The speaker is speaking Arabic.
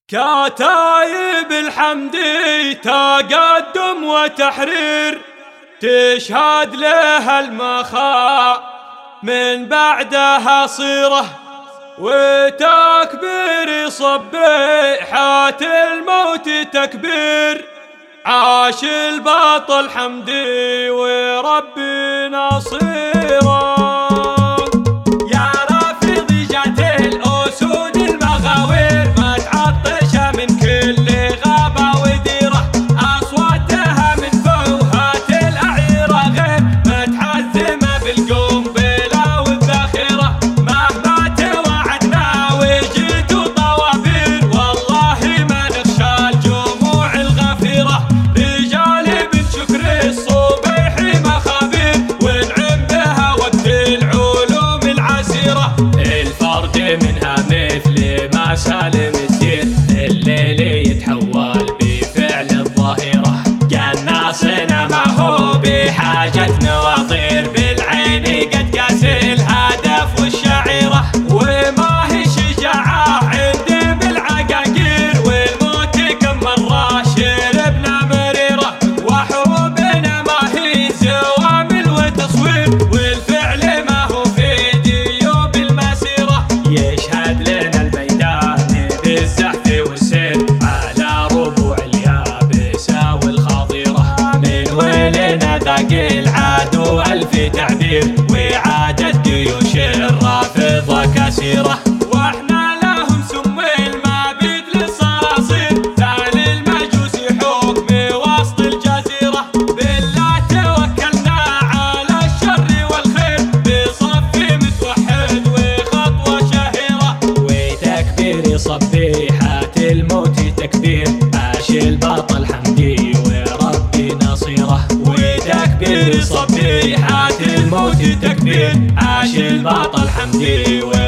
كتايب الحمدي تقدم وتحرير تشهد له المخا من بعدها صيره وتكبير صبيحات الموت تكبير. عاش البطل حمدي وربي نصيره. منها مثل ما سالم السير الليل يتحول بفعل الظاهرة. قناصنا ما هو بحاجة نواطير بالعين قد قاس الهدف والشعيرة. وما هي شجاعة عندي بالعقاقير والموت كم مرة شربنا مريرة. وحروبنا ما هي زوامل وتصوير والفعل ما هو في جيوب المسيرة. يشهد لنا الميدان بالزحف والسير على ربوع اليابسة والخضيرة. من ويلنا ذاق العدو ألف تعبير وعادت جيوش الرافضة كسيرة. واحنا لهم سم المبيد للصراصير ثاني المجوس حكم وسط الجزيرة. بالله توكلنا على الشر والخير بصف متوحد وخطوة شهيرة. وتكبير صبيحات الموت تكبير. عاش البطل حمدي وربي نصيره. وتكبير صبيحات الموت تكبير. عاش البطل حمدي